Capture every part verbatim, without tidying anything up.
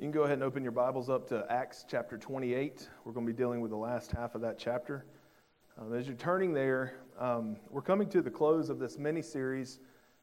You can go ahead and open your Bibles up to Acts chapter twenty-eight. We're going to be dealing with the last half of that chapter. Um, as you're turning there, um, we're coming to the close of this mini-series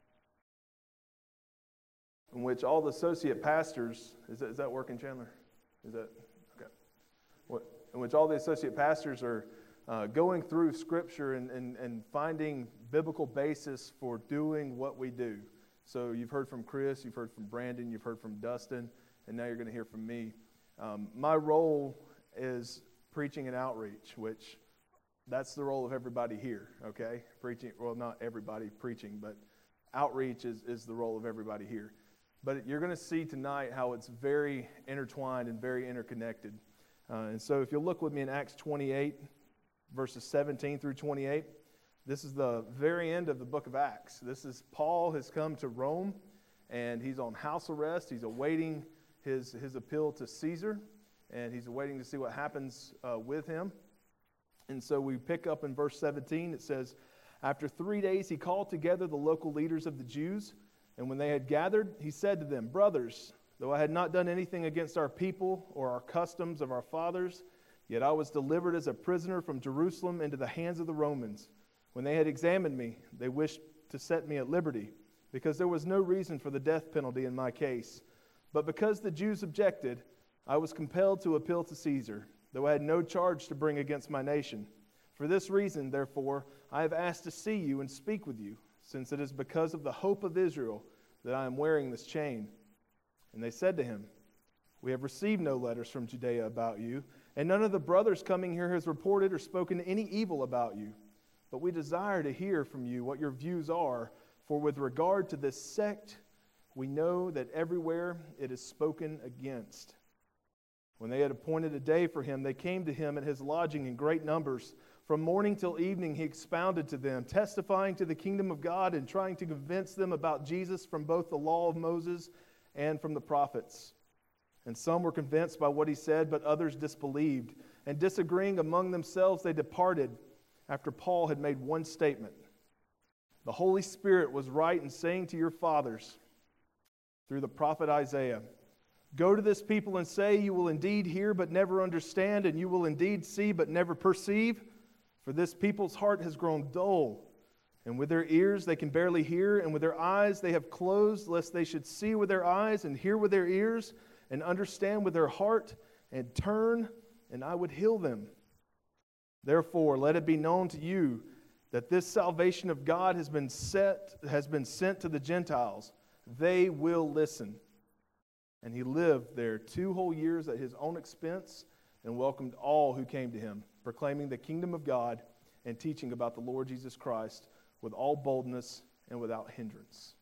in which all the associate pastors, is that, is that working, Chandler? Is that, okay. What, in which all the associate pastors are uh, going through Scripture and, and, and finding biblical basis for doing what we do. So you've heard from Chris, you've heard from Brandon, you've heard from Dustin, and now you're going to hear from me. Um, my role is preaching and outreach, which that's the role of everybody here, okay? Preaching, well, not everybody preaching, but outreach is, is the role of everybody here. But you're going to see tonight how it's very intertwined and very interconnected. Uh, and so if you'll look with me in Acts twenty-eight, verses seventeen through twenty-eight, this is the very end of the book of Acts. This is Paul has come to Rome, and he's on house arrest. He's awaiting his, his appeal to Caesar, and he's waiting to see what happens uh, with him. And so we pick up in verse seventeen. It says, "After three days he called together the local leaders of the Jews, and when they had gathered, he said to them, 'Brothers, though I had not done anything against our people or our customs of our fathers, yet I was delivered as a prisoner from Jerusalem into the hands of the Romans. When they had examined me, they wished to set me at liberty, because there was no reason for the death penalty in my case. But because the Jews objected, I was compelled to appeal to Caesar, though I had no charge to bring against my nation. For this reason, therefore, I have asked to see you and speak with you, since it is because of the hope of Israel that I am wearing this chain.' And they said to him, 'We have received no letters from Judea about you, and none of the brothers coming here has reported or spoken any evil about you. But we desire to hear from you what your views are, for with regard to this sect, we know that everywhere it is spoken against.' When they had appointed a day for him, they came to him at his lodging in great numbers. From morning till evening he expounded to them, testifying to the kingdom of God and trying to convince them about Jesus from both the law of Moses and from the prophets. And some were convinced by what he said, but others disbelieved. And disagreeing among themselves, they departed after Paul had made one statement. 'The Holy Spirit was right in saying to your fathers, through the prophet Isaiah, Go to this people and say, you will indeed hear but never understand, and you will indeed see but never perceive. For this people's heart has grown dull, and with their ears they can barely hear, and with their eyes they have closed, lest they should see with their eyes and hear with their ears and understand with their heart and turn, and I would heal them. Therefore, let it be known to you that this salvation of God has been set, has been sent to the Gentiles. They will listen.' And he lived there two whole years at his own expense and welcomed all who came to him, proclaiming the kingdom of God and teaching about the Lord Jesus Christ with all boldness and without hindrance."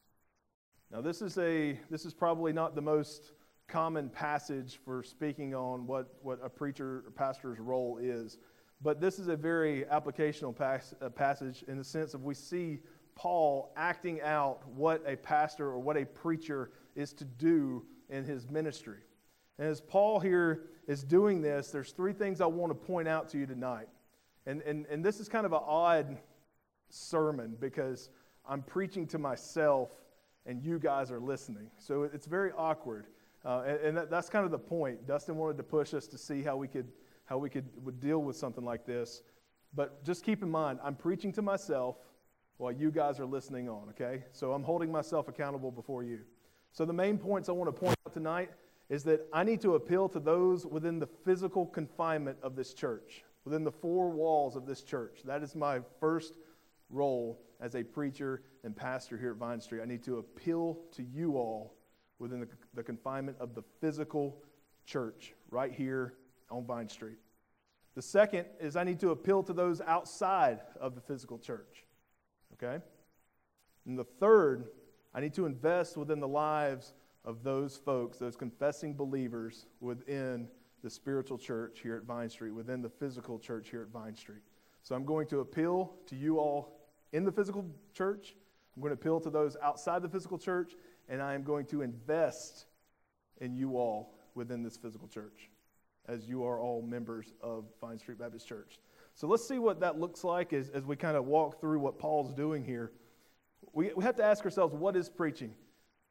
Now this is a this is probably not the most common passage for speaking on what, what a preacher or pastor's role is, but this is a very applicational pas- uh, passage in the sense of we see Paul acting out what a pastor or what a preacher is to do in his ministry. And as Paul here is doing this, there's three things I want to point out to you tonight. And, and, and this is kind of an odd sermon because I'm preaching to myself and you guys are listening. So it's very awkward. Uh, and and that, that's kind of the point. Dustin wanted to push us to see how we could how we could would deal with something like this. But just keep in mind, I'm preaching to myself while you guys are listening on, okay? So I'm holding myself accountable before you. So the main points I want to point out tonight is that I need to appeal to those within the physical confinement of this church, within the four walls of this church. That is my first role as a preacher and pastor here at Vine Street. I need to appeal to you all within the, the confinement of the physical church right here on Vine Street. The second is I need to appeal to those outside of the physical church, okay? And the third, I need to invest within the lives of those folks, those confessing believers within the spiritual church here at Vine Street, within the physical church here at Vine Street. So I'm going to appeal to you all in the physical church. I'm going to appeal to those outside the physical church, and I am going to invest in you all within this physical church, as you are all members of Vine Street Baptist Church. So let's see what that looks like as, as we kind of walk through what Paul's doing here. We, we have to ask ourselves, what is preaching?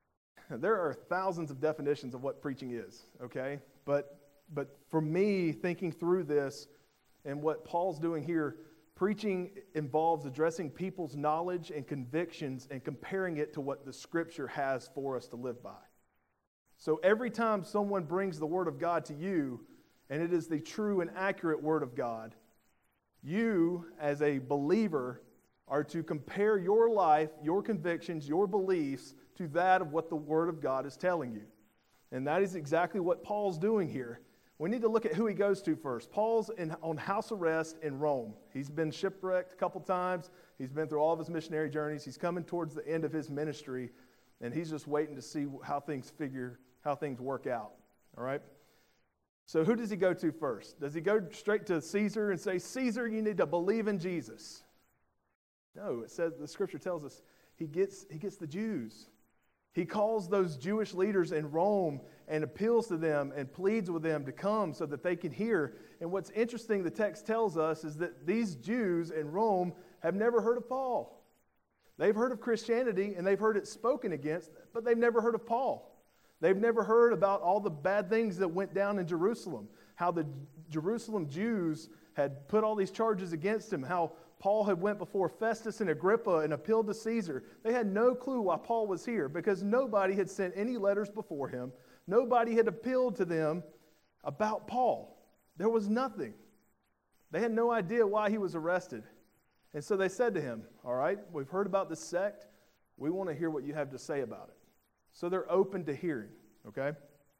there are thousands of definitions of what preaching is, okay? But but for me, thinking through this and what Paul's doing here, preaching involves addressing people's knowledge and convictions and comparing it to what the Scripture has for us to live by. So every time someone brings the Word of God to you, and it is the true and accurate Word of God, you, as a believer, are to compare your life, your convictions, your beliefs to that of what the Word of God is telling you. And that is exactly what Paul's doing here. We need to look at who he goes to first. Paul's in, on house arrest in Rome. He's been shipwrecked a couple times. He's been through all of his missionary journeys. He's coming towards the end of his ministry, and he's just waiting to see how things figure, how things work out. All right? So who does he go to first? Does he go straight to Caesar and say, Caesar, you need to believe in Jesus? No, it says, the Scripture tells us he gets, he gets the Jews. He calls those Jewish leaders in Rome and appeals to them and pleads with them to come so that they can hear. And what's interesting, the text tells us, is that these Jews in Rome have never heard of Paul. They've heard of Christianity and they've heard it spoken against, but they've never heard of Paul. They've never heard about all the bad things that went down in Jerusalem, how the Jerusalem Jews had put all these charges against him, how Paul had went before Festus and Agrippa and appealed to Caesar. They had no clue why Paul was here because nobody had sent any letters before him. Nobody had appealed to them about Paul. There was nothing. They had no idea why he was arrested. And so they said to him, all right, we've heard about this sect. We want to hear what you have to say about it. So they're open to hearing, okay?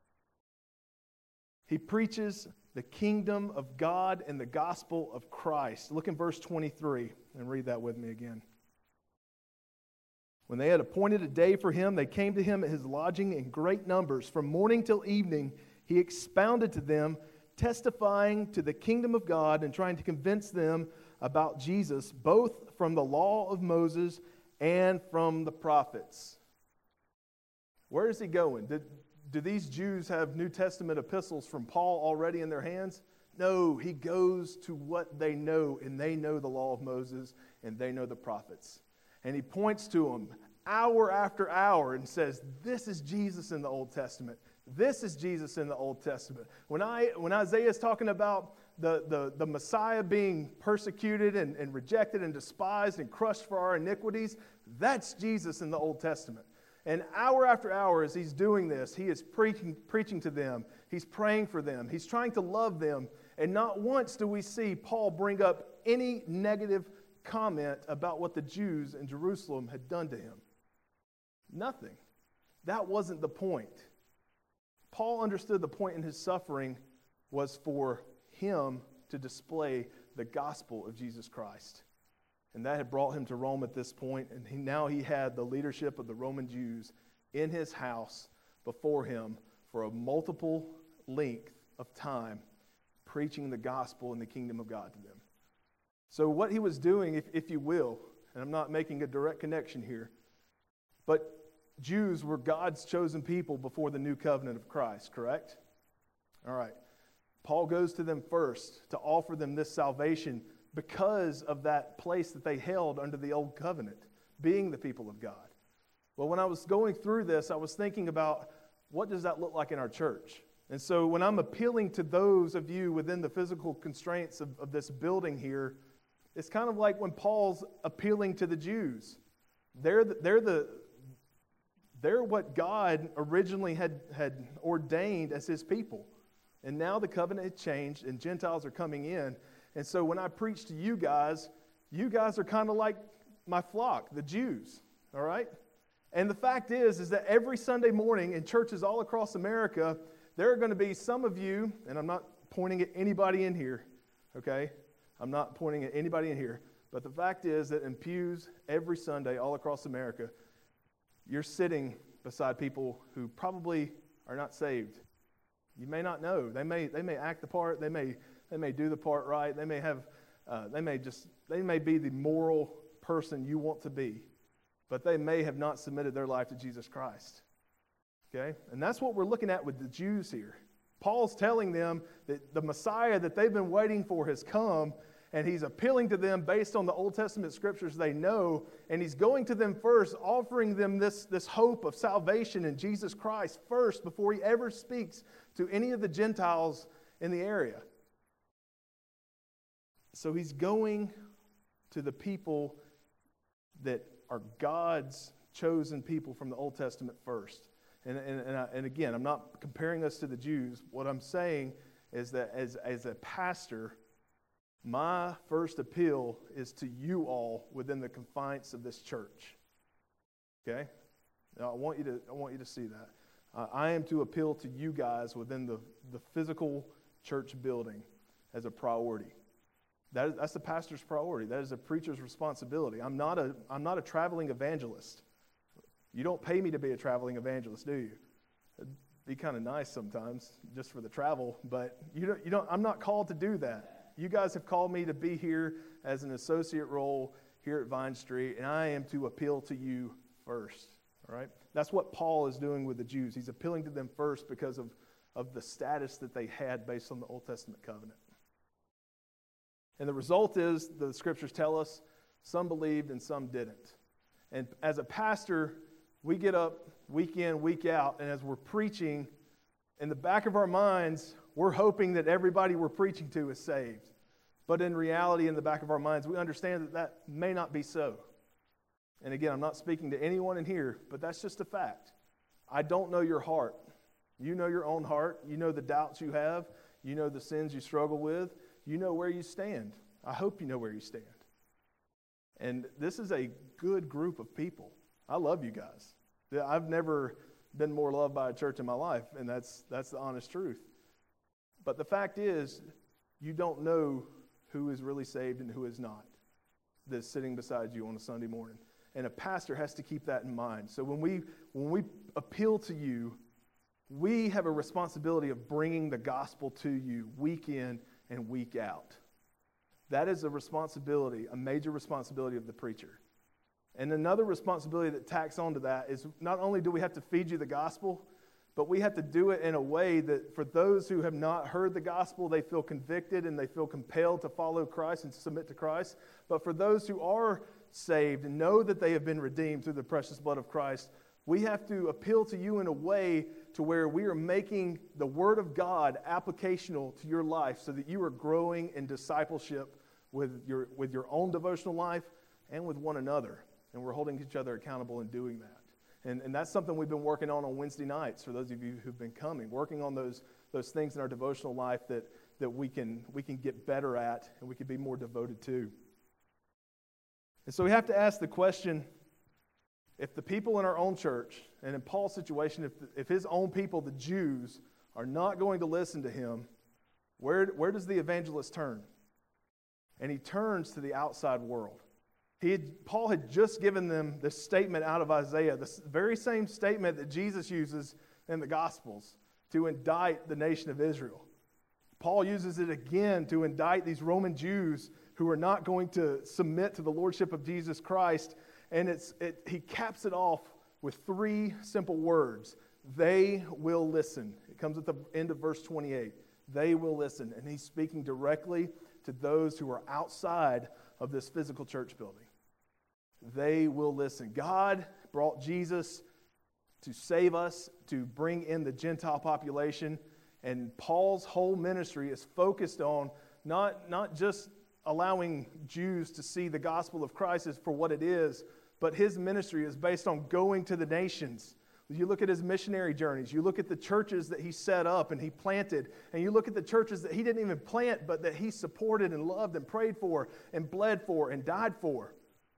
He preaches the kingdom of God and the gospel of Christ. Look in verse twenty-three and read that with me again. When they had appointed a day for him, they came to him at his lodging in great numbers. From morning till evening, he expounded to them, testifying to the kingdom of God and trying to convince them about Jesus, both from the law of Moses and from the prophets. Where is he going? Did, do these Jews have New Testament epistles from Paul already in their hands? No, he goes to what they know, and they know the law of Moses, and they know the prophets. And he points to them hour after hour and says, this is Jesus in the Old Testament. This is Jesus in the Old Testament. When I when Isaiah is talking about the, the, the Messiah being persecuted and, and rejected and despised and crushed for our iniquities, that's Jesus in the Old Testament. And hour after hour as he's doing this, he is preaching, preaching to them. He's praying for them. He's trying to love them. And not once do we see Paul bring up any negative comment about what the Jews in Jerusalem had done to him. Nothing. That wasn't the point. Paul understood the point in his suffering was for him to display the gospel of Jesus Christ. And that had brought him to Rome at this point, and he, now he had the leadership of the Roman Jews in his house before him for a multiple length of time, preaching the gospel and the kingdom of God to them. So what he was doing, if, if you will, and I'm not making a direct connection here, but Jews were God's chosen people before the new covenant of Christ, correct? All right. Paul goes to them first to offer them this salvation because of that place that they held under the old covenant, being the people of God. Well, when I was going through this, I was thinking about what does that look like in our church? And so when I'm appealing to those of you within the physical constraints of, of this building here, it's kind of like when Paul's appealing to the Jews. They're the, they're the they're what God originally had, had ordained as his people. And now the covenant had changed and Gentiles are coming in. And so when I preach to you guys, you guys are kind of like my flock, the Jews, all right? And the fact is, is that every Sunday morning in churches all across America, there are going to be some of you, and I'm not pointing at anybody in here, okay? I'm not pointing at anybody in here. But the fact is that in pews every Sunday all across America, you're sitting beside people who probably are not saved. You may not know. They may they may act the part. They may they may do the part right. They may have uh, they may just they may be the moral person you want to be, but they may have not submitted their life to Jesus Christ. Okay, and that's what we're looking at with the Jews here. Paul's telling them that the Messiah that they've been waiting for has come, and he's appealing to them based on the Old Testament scriptures they know, and he's going to them first, offering them this, this hope of salvation in Jesus Christ first before he ever speaks to any of the Gentiles in the area. So he's going to the people that are God's chosen people from the Old Testament first. And, and, and, I, and again, I'm not comparing us to the Jews. What I'm saying is that as, as a pastor, my first appeal is to you all within the confines of this church. Okay? Now, I want you to, I want you to see that. Uh, I am to appeal to you guys within the, the physical church building as a priority. That is, that's the pastor's priority. That is a preacher's responsibility. I'm not a, I'm not a traveling evangelist. You don't pay me to be a traveling evangelist, do you? It'd be kind of nice sometimes, just for the travel, but you don't, you don't, I'm not called to do that. You guys have called me to be here as an associate role here at Vine Street, and I am to appeal to you first, all right? That's what Paul is doing with the Jews. He's appealing to them first because of, of the status that they had based on the Old Testament covenant. And the result is, the scriptures tell us, some believed and some didn't. And as a pastor, we get up week in, week out, and as we're preaching, in the back of our minds, we're hoping that everybody we're preaching to is saved. But in reality, in the back of our minds, we understand that that may not be so. And again, I'm not speaking to anyone in here, but that's just a fact. I don't know your heart. You know your own heart. You know the doubts you have. You know the sins you struggle with. You know where you stand. I hope you know where you stand. And this is a good group of people. I love you guys. I've never been more loved by a church in my life, and that's that's the honest truth. But the fact is, you don't know who is really saved and who is not that's sitting beside you on a Sunday morning. And a pastor has to keep that in mind. So when we when we appeal to you, we have a responsibility of bringing the gospel to you week in and week out. That is a responsibility, a major responsibility of the preacher. And another responsibility that tacks onto that is not only do we have to feed you the gospel, but we have to do it in a way that for those who have not heard the gospel, they feel convicted and they feel compelled to follow Christ and to submit to Christ. But for those who are saved and know that they have been redeemed through the precious blood of Christ, we have to appeal to you in a way to where we are making the Word of God applicational to your life so that you are growing in discipleship with your, with your own devotional life and with one another. And we're holding each other accountable in doing that. And, and that's something we've been working on on Wednesday nights for those of you who've been coming, working on those, those things in our devotional life that, that we can, we can get better at and we can be more devoted to. And so we have to ask the question, if the people in our own church, and in Paul's situation, if, the, if his own people, the Jews, are not going to listen to him, where, where does the evangelist turn? And he turns to the outside world. He had, Paul had just given them this statement out of Isaiah, the very same statement that Jesus uses in the Gospels to indict the nation of Israel. Paul uses it again to indict these Roman Jews who are not going to submit to the lordship of Jesus Christ. And it's, it, he caps it off with three simple words. They will listen. It comes at the end of verse twenty-eight. They will listen. And he's speaking directly to those who are outside of this physical church building. They will listen. God brought Jesus to save us, to bring in the Gentile population. And Paul's whole ministry is focused on not, not just allowing Jews to see the gospel of Christ as for what it is, but his ministry is based on going to the nations. You look at his missionary journeys. You look at the churches that he set up and he planted. And you look at the churches that he didn't even plant, but that he supported and loved and prayed for and bled for and died for.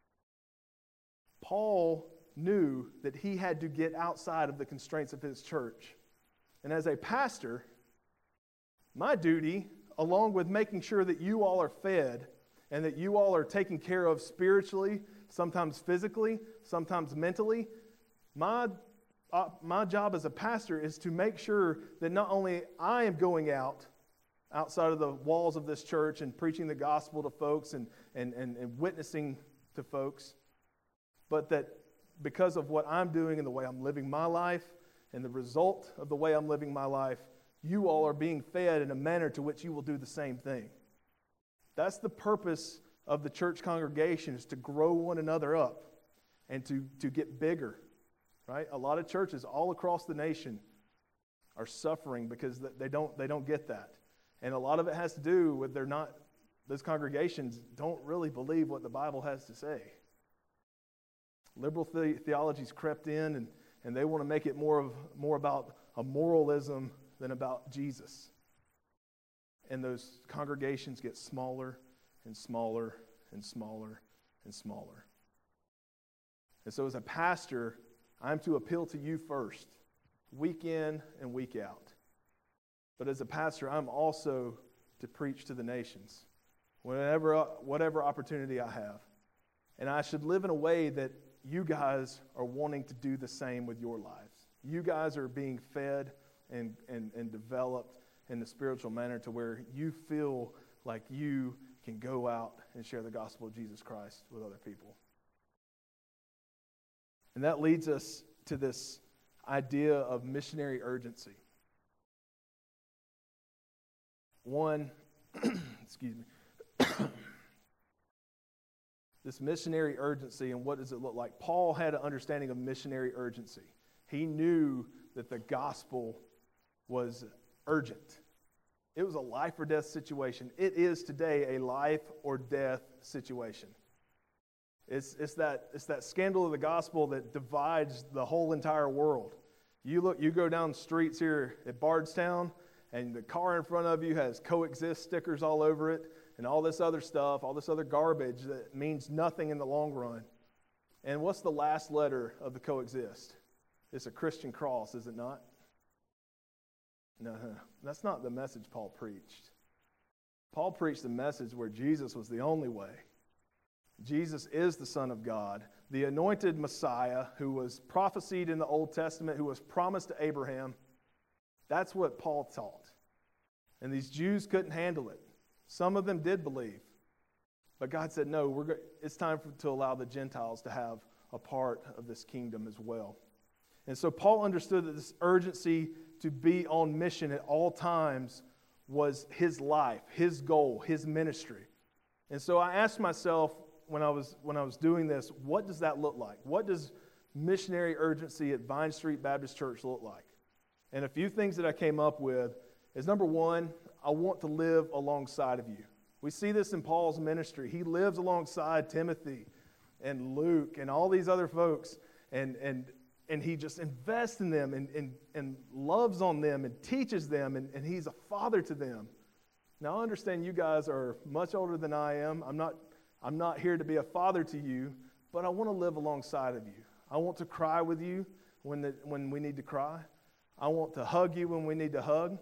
Paul knew that he had to get outside of the constraints of his church. And as a pastor, my duty, along with making sure that you all are fed and that you all are taken care of spiritually, sometimes physically, sometimes mentally, my, uh, my job as a pastor is to make sure that not only I am going out outside of the walls of this church and preaching the gospel to folks and, and, and, and witnessing to folks, but that because of what I'm doing and the way I'm living my life and the result of the way I'm living my life, you all are being fed in a manner to which you will do the same thing. That's the purpose of the church congregation, is to grow one another up and to, to get bigger, right? A lot of churches all across the nation are suffering because they don't, they don't get that. And a lot of it has to do with they're not, those congregations don't really believe what the Bible has to say. Liberal the- theology's crept in, and, and they want to make it more of more about a moralism than about Jesus. And those congregations get smaller and smaller and smaller and smaller. And so as a pastor, I'm to appeal to you first, week in and week out. But as a pastor, I'm also to preach to the nations, whenever, whatever opportunity I have. And I should live in a way that you guys are wanting to do the same with your lives. You guys are being fed and, and, and developed in the spiritual manner to where you feel like you can go out and share the gospel of Jesus Christ with other people. And that leads us to this idea of missionary urgency. One, excuse me, this missionary urgency, and what does it look like? Paul had an understanding of missionary urgency. He knew that the gospel was urgent. It was a life or death situation. It is today a life or death situation. It's, it's, that, it's that scandal of the gospel that divides the whole entire world. You look, you go down the streets here at Bardstown, and the car in front of you has coexist stickers all over it, and all this other stuff, all this other garbage that means nothing in the long run. And what's the last letter of the coexist? It's a Christian cross, is it not? No, that's not the message Paul preached. Paul preached the message where Jesus was the only way. Jesus is the Son of God, the anointed Messiah who was prophesied in the Old Testament, who was promised to Abraham. That's what Paul taught. And these Jews couldn't handle it. Some of them did believe. But God said, no, we're go- it's time for, to allow the Gentiles to have a part of this kingdom as well. And so Paul understood that this urgency to be on mission at all times was his life, his goal, his ministry. And so I asked myself when I was when I was doing this, what does that look like? What does missionary urgency at Vine Street Baptist Church look like? And a few things that I came up with is, number one, I want to live alongside of you. We see this in Paul's ministry. He lives alongside Timothy and Luke and all these other folks, and and and he just invests in them and, and, and loves on them and teaches them, and, and he's a father to them. Now, I understand you guys are much older than I am. I'm not, I'm not here to be a father to you, but I want to live alongside of you. I want to cry with you when, the, when we need to cry. I want to hug you when we need to hug.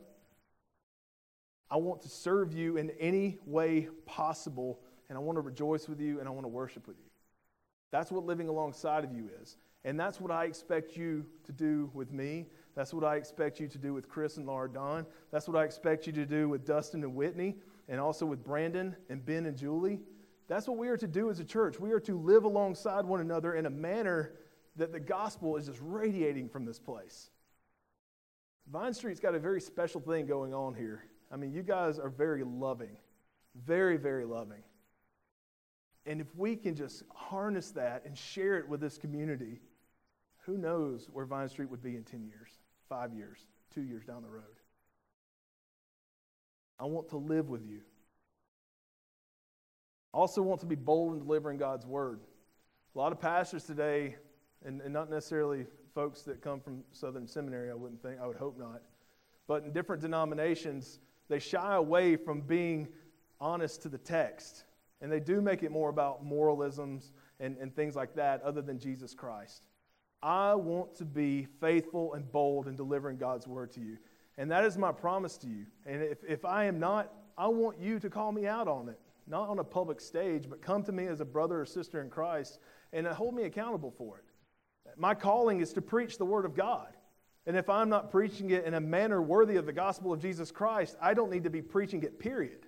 I want to serve you in any way possible, and I want to rejoice with you, and I want to worship with you. That's what living alongside of you is. And that's what I expect you to do with me. That's what I expect you to do with Chris and Laura Don. That's what I expect you to do with Dustin and Whitney, and also with Brandon and Ben and Julie. That's what we are to do as a church. We are to live alongside one another in a manner that the gospel is just radiating from this place. Vine Street's got a very special thing going on here. I mean, you guys are very loving, very, very loving. And if we can just harness that and share it with this community, who knows where Vine Street would be in ten years, five years, two years down the road. I want to live with you. I also want to be bold in delivering God's word. A lot of pastors today, and, and not necessarily folks that come from Southern Seminary, I wouldn't think, I would hope not, but in different denominations, they shy away from being honest to the text. And they do make it more about moralisms and, and things like that other than Jesus Christ. I want to be faithful and bold in delivering God's word to you. And that is my promise to you. And if, if I am not, I want you to call me out on it. Not on a public stage, but come to me as a brother or sister in Christ and hold me accountable for it. My calling is to preach the word of God. And if I'm not preaching it in a manner worthy of the gospel of Jesus Christ, I don't need to be preaching it, period.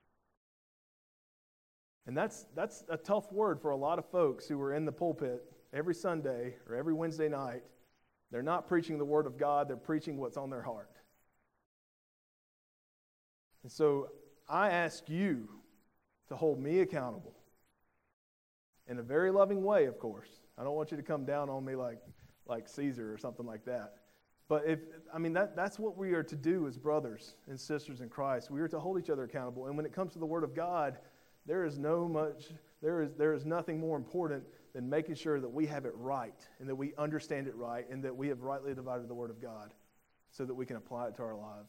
And that's that's a tough word for a lot of folks who are in the pulpit every Sunday or every Wednesday night. They're not preaching the word of God, they're preaching what's on their heart. And so I ask you to hold me accountable. In a very loving way, of course. I don't want you to come down on me like, like Caesar or something like that. But if I mean, that, that's what we are to do as brothers and sisters in Christ. We are to hold each other accountable. And when it comes to the Word of God, there is no much, there is there is nothing more important than making sure that we have it right and that we understand it right and that we have rightly divided the Word of God so that we can apply it to our lives.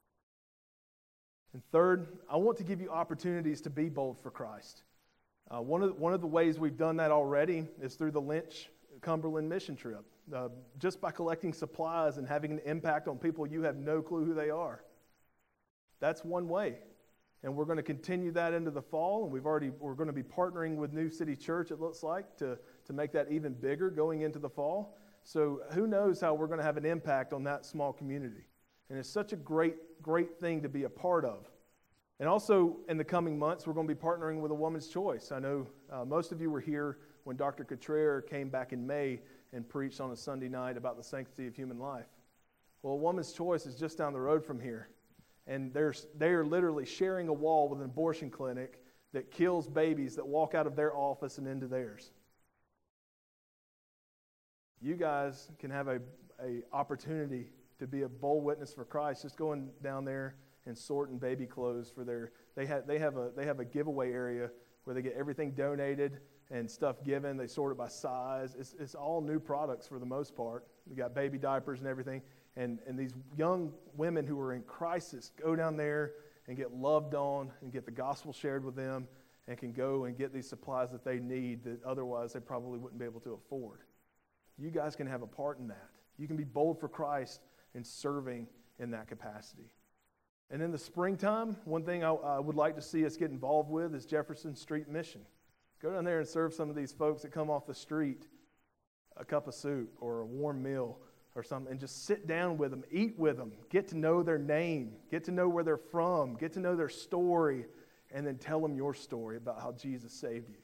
And third, I want to give you opportunities to be bold for Christ. Uh, one of one of the ways we've done that already is through the Lynch Cumberland mission trip. Uh, just by collecting supplies and having an impact on people you have no clue who they are. That's one way. And we're going to continue that into the fall, and we've already we're going to be partnering with New City Church, it looks like, to, to make that even bigger going into the fall. So who knows how we're going to have an impact on that small community. And it's such a great, great thing to be a part of. And also, in the coming months, we're going to be partnering with A Woman's Choice. I know uh, most of you were here when Doctor Cottrell came back in May and preached on a Sunday night about the sanctity of human life. Well, A Woman's Choice is just down the road from here. And there's, they are literally sharing a wall with an abortion clinic that kills babies that walk out of their office and into theirs. You guys can have a, a opportunity to be a bold witness for Christ, just going down there and sorting baby clothes for their, they have, they have a, they have a giveaway area where they get everything donated and stuff given. They sort it by size. It's, it's all new products for the most part. We got baby diapers and everything. And, and these young women who are in crisis go down there and get loved on and get the gospel shared with them and can go and get these supplies that they need that otherwise they probably wouldn't be able to afford. You guys can have a part in that. You can be bold for Christ in serving in that capacity. And in the springtime, one thing I, I would like to see us get involved with is Jefferson Street Mission. Go down there and serve some of these folks that come off the street a cup of soup or a warm meal or something, and just sit down with them, eat with them, get to know their name, get to know where they're from, get to know their story, and then tell them your story about how Jesus saved you.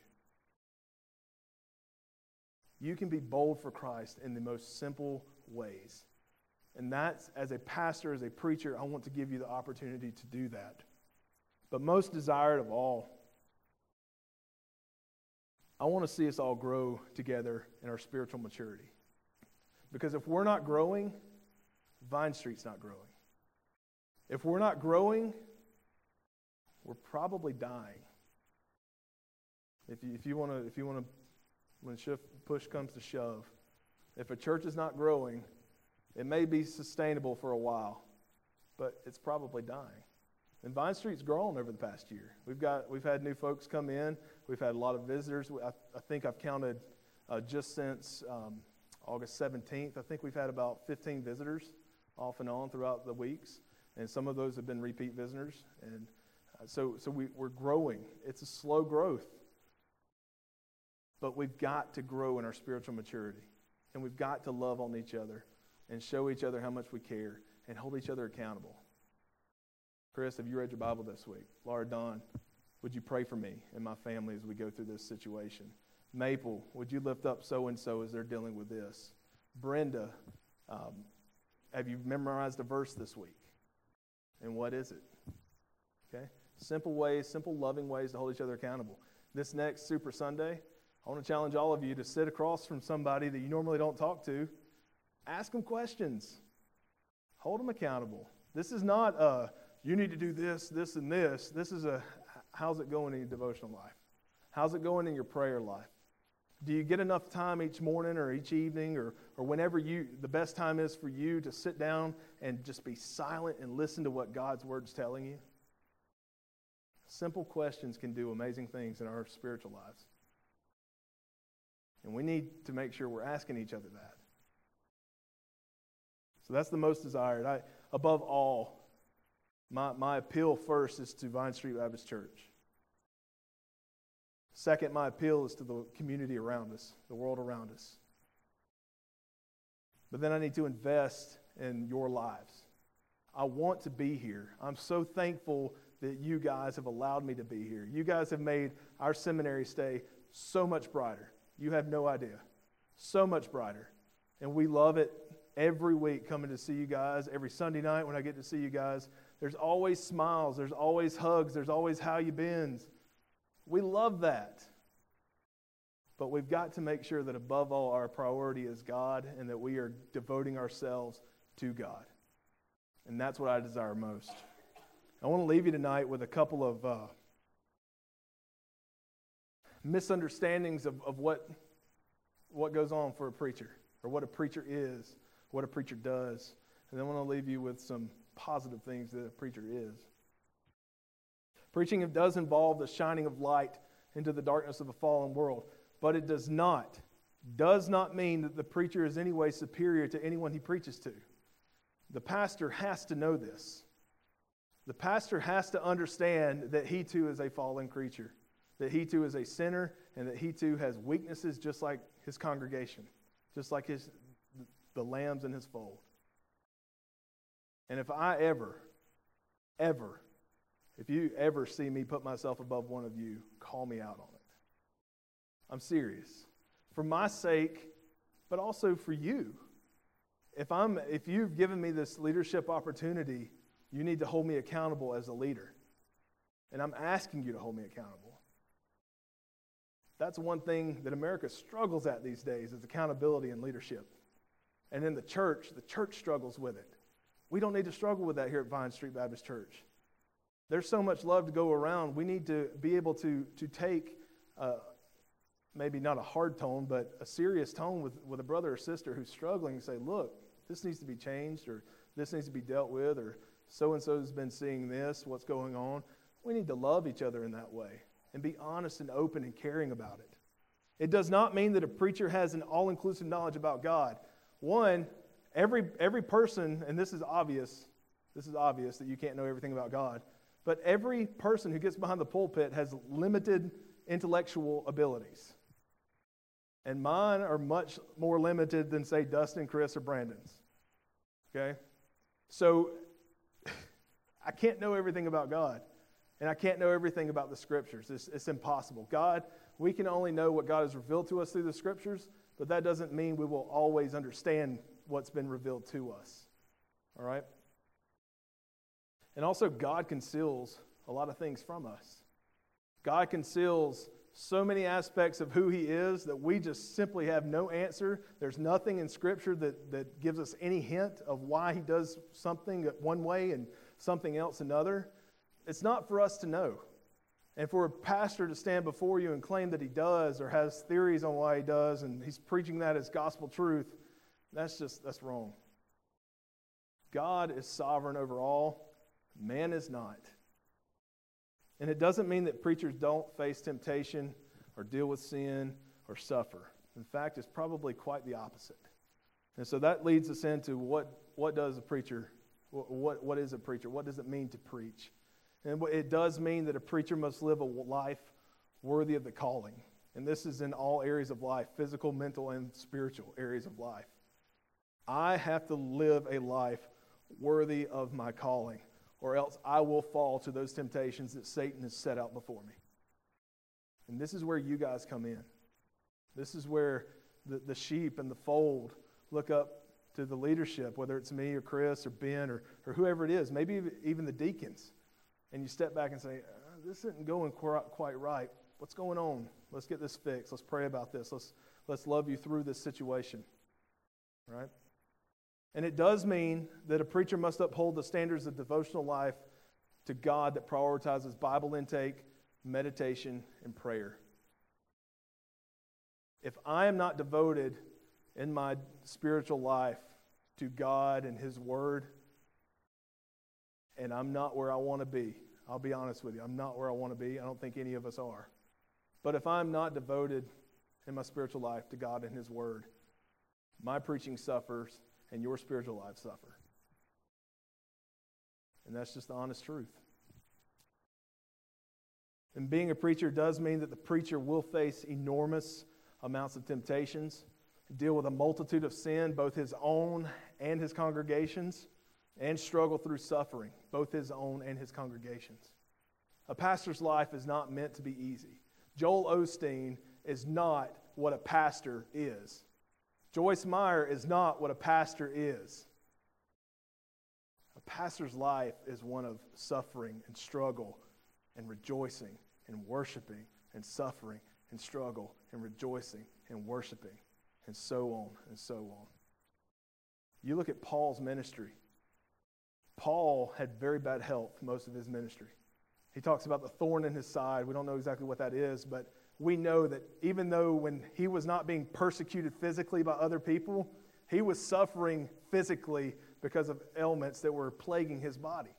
You can be bold for Christ in the most simple ways. And that's, as a pastor, as a preacher, I want to give you the opportunity to do that. But most desired of all, I want to see us all grow together in our spiritual maturity. Because if we're not growing, Vine Street's not growing. If we're not growing, we're probably dying. If you, if you want to, if you want to, when shift, push comes to shove, if a church is not growing, it may be sustainable for a while, but it's probably dying. And Vine Street's grown over the past year. We've got we've had new folks come in. We've had a lot of visitors. I, I think I've counted uh, just since um, August seventeenth. I think we've had about fifteen visitors off and on throughout the weeks, and some of those have been repeat visitors. And uh, so so we, we're growing. It's a slow growth, but we've got to grow in our spiritual maturity, and we've got to love on each other and show each other how much we care and hold each other accountable. Chris, have you read your Bible this week? Laura, Dawn, would you pray for me and my family as we go through this situation? Maple, would you lift up so-and-so as they're dealing with this? Brenda, um, have you memorized a verse this week? And what is it? Okay? Simple ways, simple loving ways to hold each other accountable. This next Super Sunday, I want to challenge all of you to sit across from somebody that you normally don't talk to. Ask them questions. Hold them accountable. This is not a, you need to do this, this, and this. This is a, how's it going in your devotional life? How's it going in your prayer life? Do you get enough time each morning or each evening or, or whenever you, the best time is for you to sit down and just be silent and listen to what God's Word's telling you? Simple questions can do amazing things in our spiritual lives. And we need to make sure we're asking each other that. So that's the most desired. I, above all, my, my appeal first is to Vine Street Baptist Church. Second, my appeal is to the community around us, the world around us. But then I need to invest in your lives. I want to be here. I'm so thankful that you guys have allowed me to be here. You guys have made our seminary stay so much brighter. You have no idea. So much brighter. And we love it every week coming to see you guys. Every Sunday night when I get to see you guys, there's always smiles. There's always hugs. There's always how you been. We love that. But we've got to make sure that above all, our priority is God and that we are devoting ourselves to God. And that's what I desire most. I want to leave you tonight with a couple of uh, misunderstandings of, of what, what goes on for a preacher, or what a preacher is, what a preacher does. And then I want to leave you with some positive things that a preacher is. Preaching does involve the shining of light into the darkness of a fallen world, but it does not, does not mean that the preacher is any way superior to anyone he preaches to. The pastor has to know this. The pastor has to understand that he too is a fallen creature, that he too is a sinner, and that he too has weaknesses just like his congregation, just like his the lambs in his fold. And if I ever, ever, if you ever see me put myself above one of you, call me out on it. I'm serious. For my sake, but also for you. If I'm, if you've given me this leadership opportunity, you need to hold me accountable as a leader. And I'm asking you to hold me accountable. That's one thing that America struggles at these days, is accountability and leadership. And in the church, the church struggles with it. We don't need to struggle with that here at Vine Street Baptist Church. There's so much love to go around. We need to be able to, to take uh, maybe not a hard tone, but a serious tone with, with a brother or sister who's struggling and say, look, this needs to be changed, or this needs to be dealt with, or so-and-so has been seeing this, what's going on. We need to love each other in that way and be honest and open and caring about it. It does not mean that a preacher has an all-inclusive knowledge about God. One, every every person, and this is obvious, this is obvious that you can't know everything about God, but every person who gets behind the pulpit has limited intellectual abilities. And mine are much more limited than, say, Dustin, Chris, or Brandon's. Okay? So, I can't know everything about God. And I can't know everything about the Scriptures. It's, it's impossible. God, we can only know what God has revealed to us through the Scriptures, but that doesn't mean we will always understand what's been revealed to us. All right? And also, God conceals a lot of things from us. God conceals so many aspects of who He is that we just simply have no answer. There's nothing in Scripture that, that gives us any hint of why He does something one way and something else another. It's not for us to know. And for a pastor to stand before you and claim that he does, or has theories on why he does, and he's preaching that as gospel truth, that's just, that's wrong. God is sovereign over all. Man is not. And it doesn't mean that preachers don't face temptation or deal with sin or suffer. In fact, it's probably quite the opposite. And so that leads us into what, what does a preacher, what, what is a preacher? What does it mean to preach? And it does mean that a preacher must live a life worthy of the calling. And this is in all areas of life, physical, mental, and spiritual areas of life. I have to live a life worthy of my calling, or else I will fall to those temptations that Satan has set out before me. And this is where you guys come in. This is where the, the sheep and the fold look up to the leadership, whether it's me or Chris or Ben or, or whoever it is, maybe even the deacons. And you step back and say, uh, this isn't going quite right. What's going on? Let's get this fixed. Let's pray about this. Let's, let's love you through this situation. Right? And it does mean that a preacher must uphold the standards of devotional life to God that prioritizes Bible intake, meditation, and prayer. If I am not devoted in my spiritual life to God and His Word, and I'm not where I want to be, I'll be honest with you, I'm not where I want to be. I don't think any of us are. But if I'm not devoted in my spiritual life to God and His Word, my preaching suffers and your spiritual life suffer. And that's just the honest truth. And being a preacher does mean that the preacher will face enormous amounts of temptations, deal with a multitude of sin, both his own and his congregations, and struggle through suffering, both his own and his congregations. A pastor's life is not meant to be easy. Joel Osteen is not what a pastor is. Joyce Meyer is not what a pastor is. A pastor's life is one of suffering and struggle and rejoicing and worshiping and suffering and struggle and rejoicing and worshiping and so on and so on. You look at Paul's ministry. Paul had very bad health most of his ministry. He talks about the thorn in his side. We don't know exactly what that is, but we know that even though when he was not being persecuted physically by other people, he was suffering physically because of ailments that were plaguing his body.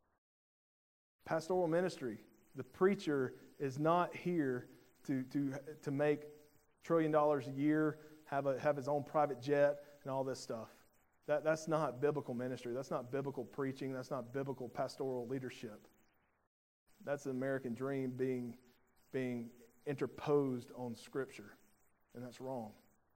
Pastoral ministry, the preacher is not here to, to, to make trillion dollars a year, have, a, have his own private jet, and all this stuff. That, that's not biblical ministry. That's not biblical preaching. That's not biblical pastoral leadership. That's the American dream being, being interposed on Scripture, and that's wrong.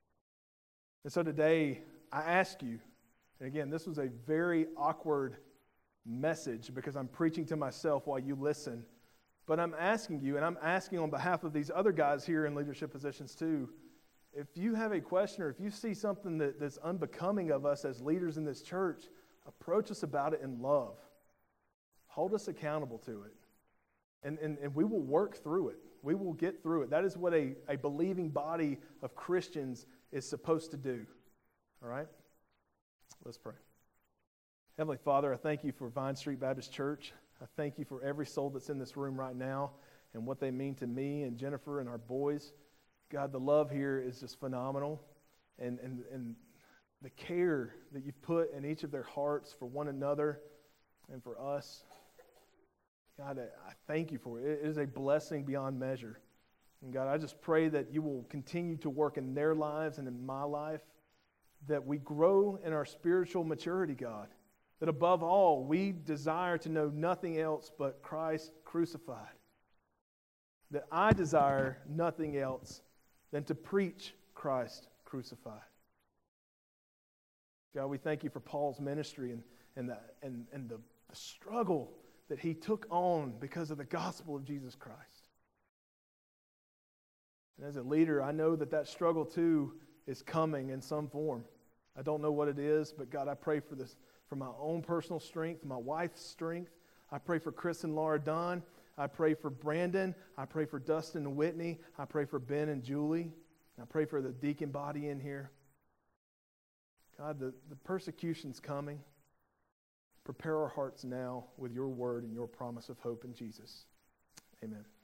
And so today, I ask you, and again, this was a very awkward message because I'm preaching to myself while you listen, but I'm asking you, and I'm asking on behalf of these other guys here in leadership positions too, if you have a question or if you see something that, that's unbecoming of us as leaders in this church, approach us about it in love. Hold us accountable to it. And, and, and we will work through it. We will get through it. That is what a, a believing body of Christians is supposed to do. All right? Let's pray. Heavenly Father, I thank you for Vine Street Baptist Church. I thank you for every soul that's in this room right now and what they mean to me and Jennifer and our boys. God, the love here is just phenomenal. And, and, and the care that you've put in each of their hearts for one another and for us. God, I thank you for it. It is a blessing beyond measure. And God, I just pray that you will continue to work in their lives and in my life, that we grow in our spiritual maturity, God. That above all, we desire to know nothing else but Christ crucified. That I desire nothing else than to preach Christ crucified. God, we thank you for Paul's ministry and, and, the, and, and the, the struggle that he took on because of the gospel of Jesus Christ. And as a leader, I know that that struggle too is coming in some form. I don't know what it is, but God, I pray for this, for my own personal strength, my wife's strength. I pray for Chris and Laura Dunn. I pray for Brandon. I pray for Dustin and Whitney. I pray for Ben and Julie. I pray for the deacon body in here. God, the, the persecution's coming. Prepare our hearts now with your word and your promise of hope in Jesus. Amen.